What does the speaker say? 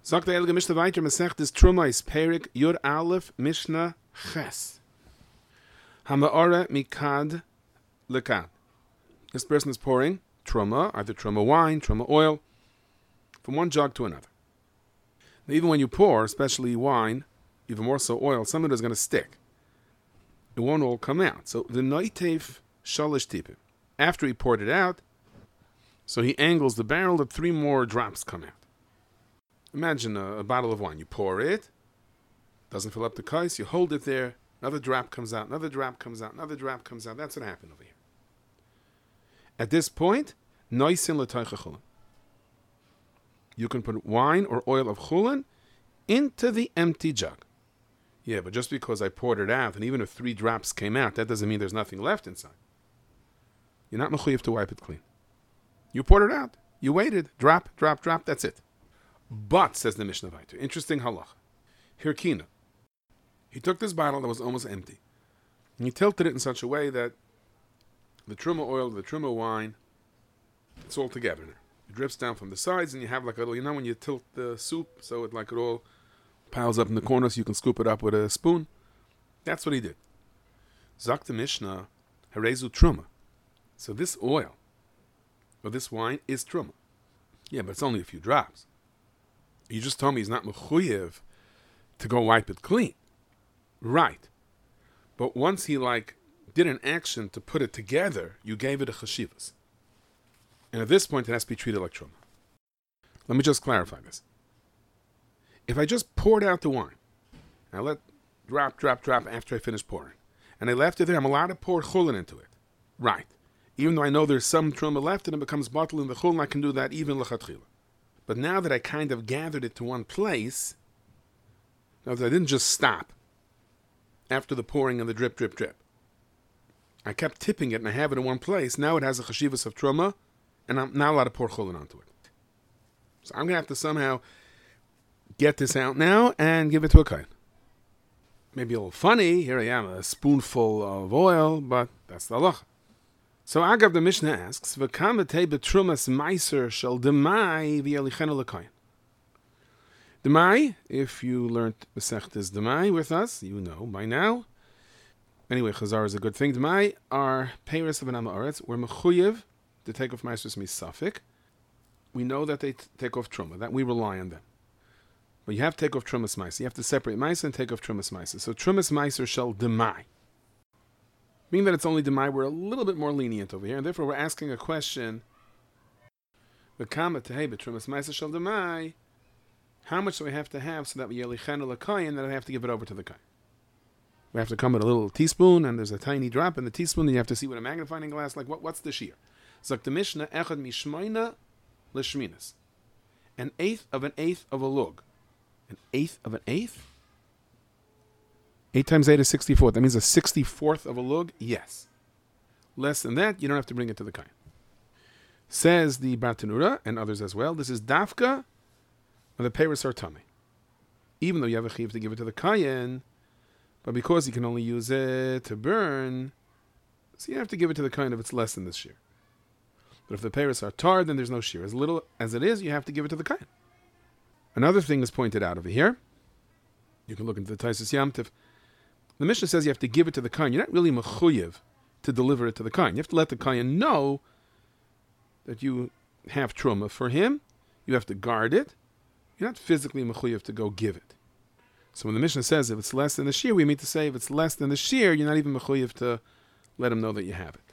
Sagt der Elge Mishnah weiter, Masechtes Trumais Perik Yud Aleph Mishnah Ches. Hama'ara mikad lekad. This person is pouring truma, either truma wine, truma oil, from one jug to another. Now, even when you pour, especially wine, even more so oil, some of it is going to stick. It won't all come out. So the noitev shalish tipim. After he poured it out, so he angles the barrel that 3 more drops come out. Imagine a bottle of wine. You pour it, doesn't fill up the kais, you hold it there, another drop comes out, another drop comes out, another drop comes out. That's what happened over here. At this point, noisin l'toicha chulin. You can put wine or oil of chulin into the empty jug. Yeah, but just because I poured it out, and even if 3 drops came out, that doesn't mean there's nothing left inside. You're not mechuyev to wipe it clean. You poured it out. You waited. Drop, drop, drop. That's it. But, says the Mishnah Vayter, interesting halacha. Hirkina. He took this bottle that was almost empty, and he tilted it in such a way that the truma oil, the truma wine, it's all together now. It drips down from the sides, and you have like a little, you know when you tilt the soup, so it all piles up in the corner so you can scoop it up with a spoon? That's what he did. Zak the Mishnah, Harezu Truma. So this oil, or this wine, is truma. Yeah, but it's only a few drops. You just told me he's not mechuyev to go wipe it clean. Right. But once he did an action to put it together, you gave it a chashivas. And at this point, it has to be treated like truma. Let me just clarify this. If I just poured out the wine, and I let drop, drop, drop after I finish pouring, and I left it there, I'm allowed to pour chulin into it. Right. Even though I know there's some truma left and it becomes bottled in the chulin, I can do that even lechatchila. But now that I kind of gathered it to one place, now that I didn't just stop after the pouring and the drip, drip, drip. I kept tipping it and I have it in one place. Now it has a chashivas of truma, and I'm not allowed to pour chulin onto it. So I'm going to have to somehow get this out now and give it to a kain. Maybe a little funny. Here I am, a spoonful of oil, but that's the halacha. So Agav the Mishnah asks, "V'kamatei betrumas meiser shel demai v'yelichenu lekayin." Demai, if you learned Masechtes Demai with us, you know by now. Anyway, Chazar is a good thing. Demai are peiros of an Amoritz. We're mechuyev to take off meisers misafik. We know that they take off truma, that we rely on them. But you have to take off trumas meiser. You have to separate meiser and take off trumas meiser. So trumas meiser shel demai. Being that it's only demai, we're a little bit more lenient over here, and therefore we're asking a question. How much do we have to have so that we yelichenu lekayin, that I have to give it over to the kain? We have to come with a little teaspoon, and there's a tiny drop in the teaspoon, and you have to see with a magnifying glass, what's the shear? Zok the Mishnah, echad mishmoina l'shminas. 1/8 of an eighth of a lug. 1/8 of an eighth? 8 times 8 is 64. That means a 64th of a lug? Yes. Less than that, you don't have to bring it to the kain. Says the Bartanura, and others as well, this is dafka, and the peiros are tummy. Even though you have a chiv to give it to the kain, but because you can only use it to burn, so you have to give it to the kain if it's less than this shear. But if the peiros are tar, then there's no shear. As little as it is, you have to give it to the kain. Another thing is pointed out over here. You can look into the Taisus Yamtiv. The Mishnah says you have to give it to the kain. You're not really mechuyev to deliver it to the kain. You have to let the kain know that you have truma for him. You have to guard it. You're not physically mechuyev to go give it. So when the Mishnah says if it's less than the shear, we mean to say if it's less than the shear, you're not even mechuyev to let him know that you have it.